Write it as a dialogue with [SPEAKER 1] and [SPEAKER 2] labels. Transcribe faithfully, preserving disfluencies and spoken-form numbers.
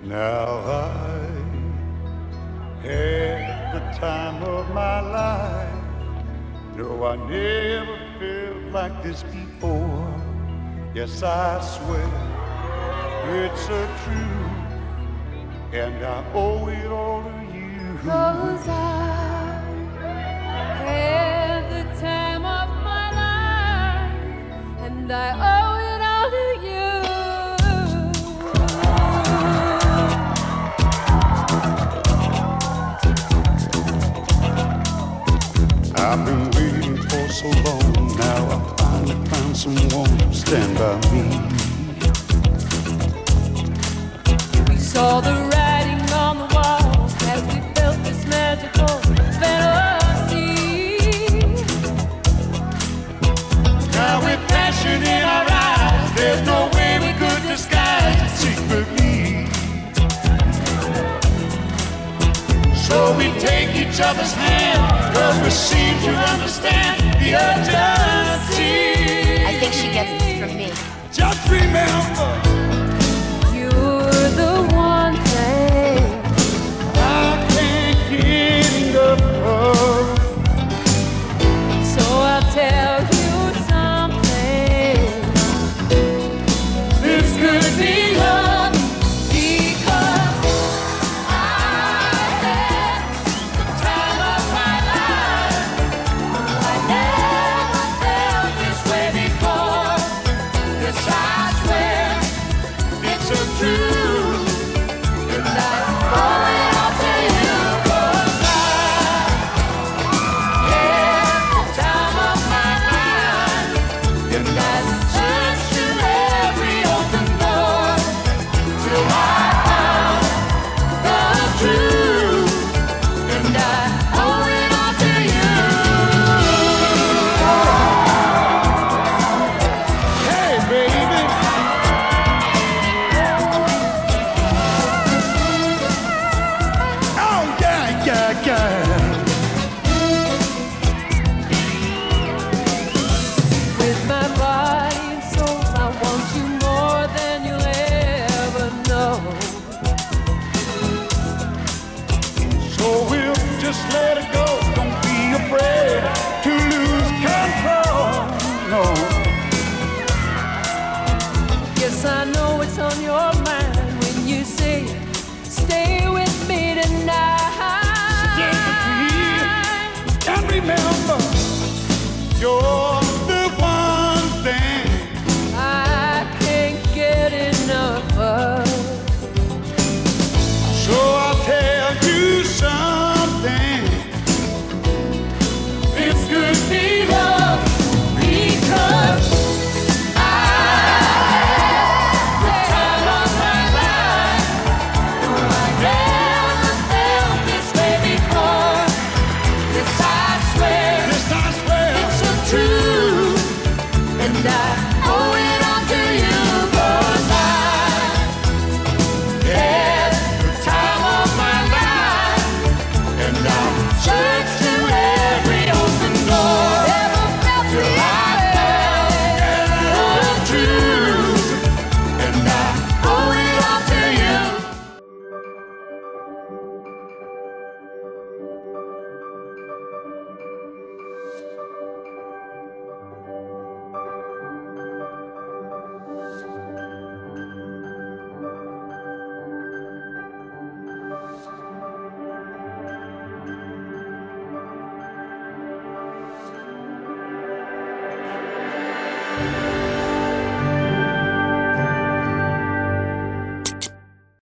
[SPEAKER 1] Now I had the time of my life. No, I never felt like this before. Yes, I swear it's a truth, and I owe it all to you.
[SPEAKER 2] 'Cause I had the time of my life, and I owe it all to you.
[SPEAKER 1] I've been waiting for so long. Now I finally found someone to stand by me.
[SPEAKER 2] We saw the writing on the wall as we felt this magical fantasy.
[SPEAKER 1] Now with passion in our eyes, there's no way we could disguise it secretly. So we take each other's hand, 'cause we seem to understand the urgency.
[SPEAKER 3] I think she gets this from me.
[SPEAKER 1] Just remember